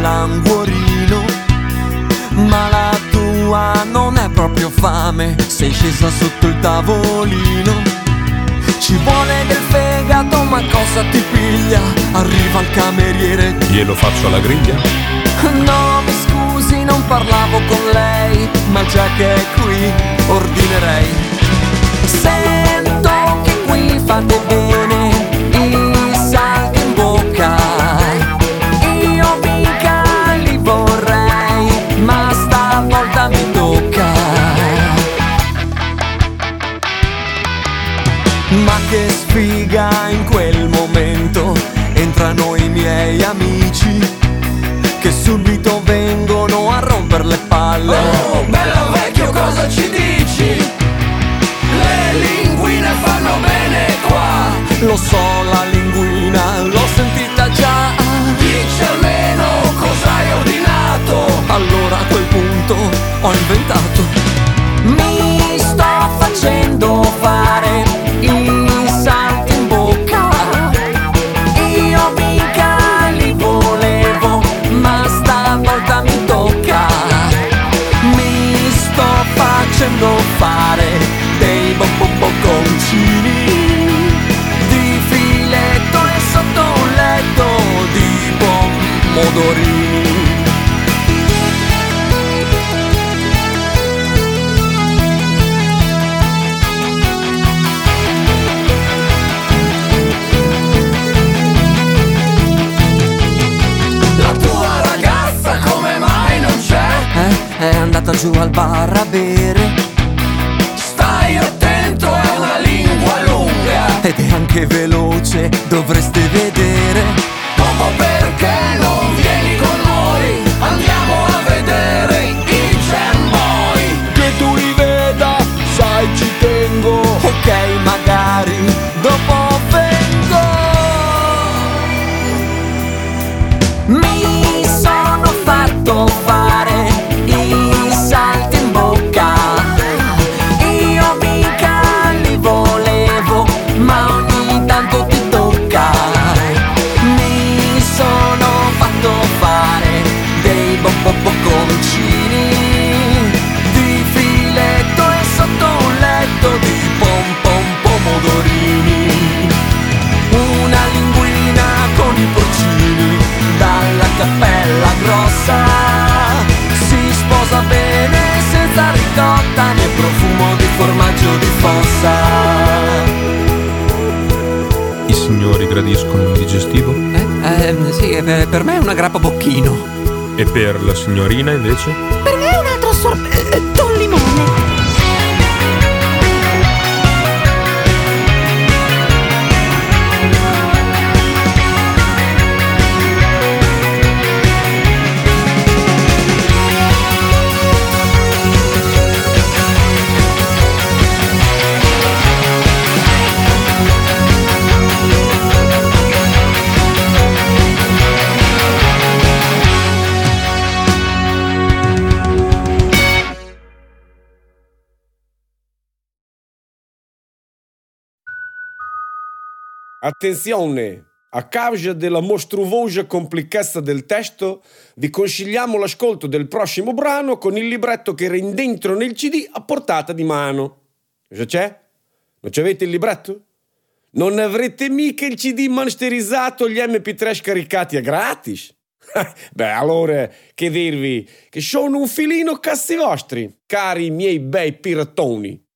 languorino, ma la tua non è proprio fame, sei scesa sotto il tavolino. Ci vuole del fegato, ma cosa ti piglia? Arriva il cameriere, glielo faccio alla griglia? No, mi scusi, non parlavo con lei, ma già che è qui, ordinerei. Sento che qui fate bene i salti in bocca, io mica li vorrei, ma stavolta mi tocca. Ma che sfiga, in quel momento entrano i miei amici che subito vengono a romper le palle. Oh, bello vecchio, cosa ci dici? Le linguine fanno bene qua. Lo so, la linguina, l'ho sentita già. Dici almeno cosa hai ordinato. Allora a quel punto ho inventato. Mi sto facendo fare i salti in bocca, io mica li volevo, ma stavolta mi tocca. Mi sto facendo fare dei bocconcini di filetto e sotto un letto di pomodorini. È andata giù al bar a bere. Stai attento, è una lingua lunga ed è anche veloce, dovreste vedere. Dopo perché non vieni con noi? Andiamo a vedere i Gemboy. Che tu li veda, sai ci tengo. Ok, magari dopo vengo. Mi sono fatto fare i salti in bocca, io mica li volevo, ma ogni tanto ti tocca. Mi sono fatto fare dei bocconcini di filetto e sotto un letto di pomodorini. Una linguina con i porcini dalla cappella grossa, si sposa bene senza ricotta né profumo di formaggio di fossa. I signori gradiscono un digestivo? Sì, per me è una grappa bocchino. E per la signorina invece? Per me è un altro sorbetto al limone. Attenzione! A causa della mostruosa complicatezza del testo, vi consigliamo l'ascolto del prossimo brano con il libretto che era in dentro nel CD a portata di mano. Cosa c'è? Non c'avete il libretto? Non avrete mica il CD masterizzato, gli MP3 scaricati a gratis? Beh, allora, che dirvi? Che sono un filino cazzi vostri, cari miei bei piratoni.